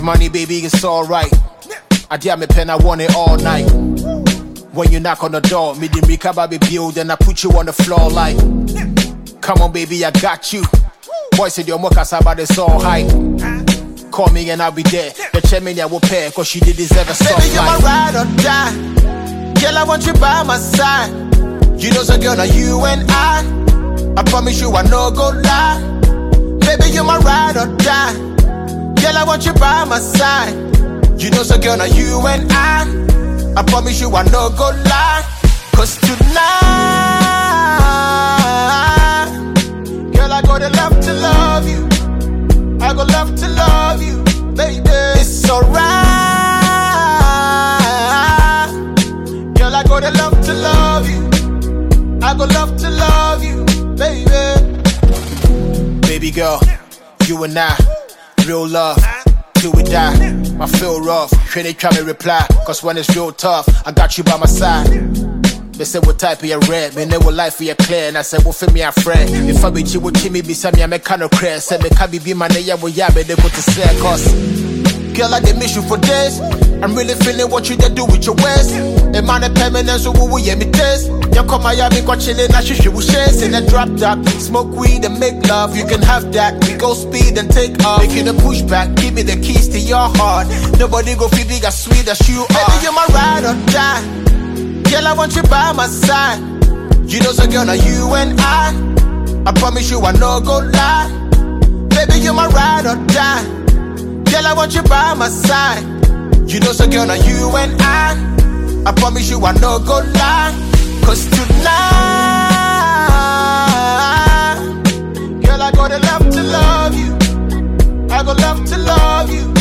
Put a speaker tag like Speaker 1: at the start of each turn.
Speaker 1: money, baby, it's alright. I dear me pen, I want it all night. When you knock on the door, me the recover be build, then I put you on the floor like. Come on, baby, I got you. Boys said your mocha about it's all hype. Call me and I'll be there. The chairman I will pay, cause she did deserve a song.
Speaker 2: Baby, you're my ride or die. Girl, I want you by my side. You know, so girl, now you and I promise you I no go lie. Baby, you're my ride or die. Girl, I want you by my side. You know, so girl, now you and I promise you I no go lie. Cause tonight, girl, I go to love to love you. I go love to love you, baby. It's alright. Girl, I go to love you. I go love to love you, baby.
Speaker 1: Baby girl, you and I, real love, do we die? I feel rough, they try me reply, cause when it's real tough, I got you by my side. They say what type of your red, man, they will life for your clear. And I said, what for me, a friend. If I be you with me, be some me kind of crazy. Said me can be my name, will ya be able to say, cause girl, I did miss you for days. I'm really feeling what you did do with your waist. A man of permanent, so who will you me taste? You come Miami, go chillin', I should you shares in a drop top. Smoke weed and make love, you can have that. We go speed and take off. Making a pushback, give me the keys to your heart. Nobody go feel big as sweet as you are. Baby, you're my ride or die. Girl, I want you by my side. You know, so girl, now you and I promise you I no go lie. Baby, you're my ride or die. Girl, I want you by my side. You know, so girl, now you and I promise you I no go lie. Cause tonight, girl, I go to love you. I go love to love you.